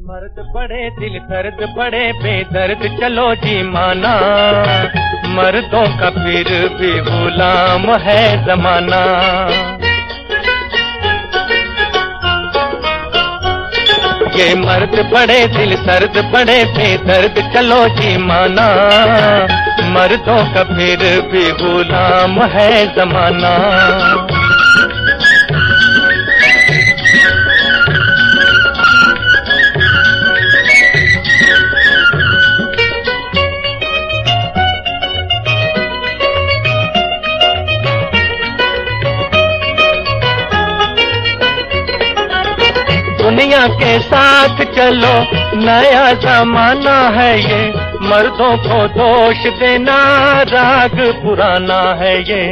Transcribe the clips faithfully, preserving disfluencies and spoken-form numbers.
मर्द बड़े दिल दर्द बड़े बेदर्द चलो जी माना, मर्दों का फिर भी गुलाम है जमाना। ये मर्द बड़े दिल दर्द बड़े बेदर्द चलो जी माना, मर्दों का फिर भी गुलाम है जमाना। दुनिया के साथ चलो नया जमाना है ये, मर्दों को दोष देना राग पुराना है ये।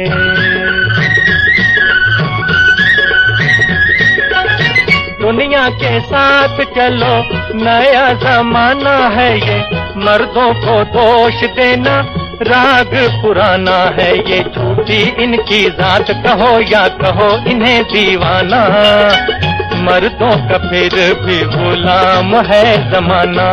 दुनिया के साथ चलो नया जमाना है ये, मर्दों को दोष देना राग पुराना है ये। झूठी इनकी जात कहो या कहो इन्हें दीवाना, मर्दों का फिर भी गुलाम है जमाना।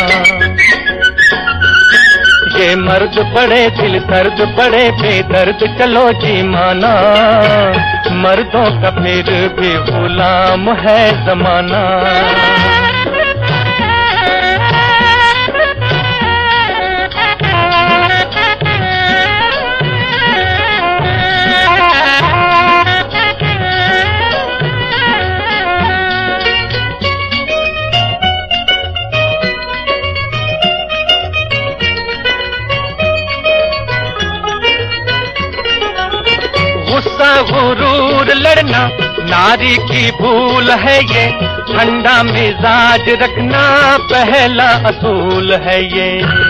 ये मर्द बड़े दिल दर्द बड़े बेदर्द चलो जी माना, मर्दों का फिर भी गुलाम है जमाना। गुस्सा गुरूर लड़ना नारी की भूल है ये, ठंडा मिजाज रखना पहला असूल है ये।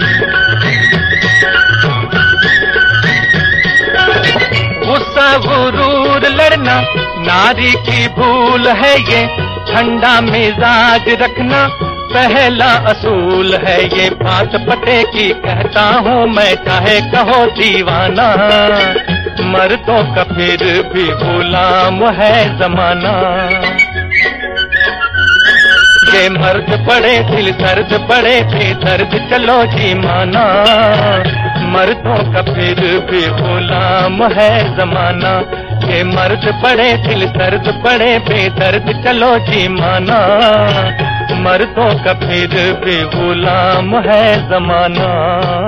गुस्सा गुरूर लड़ना नारी की भूल है ये, ठंडा मिजाज रखना पहला असूल है ये। बात पते की कहता हूँ मैं चाहे कहो दीवाना, मर्दों का फिर भी गुलाम है जमाना। ये मर्द बड़े दिल दर्द बड़े बेदर्द चलो जी माना, मर्दों का फिर भी गुलाम है जमाना। ये मर्द बड़े दिल दर्द बड़े बेदर्द चलो जी माना, मर्दों का फिर भी गुलाम है जमाना।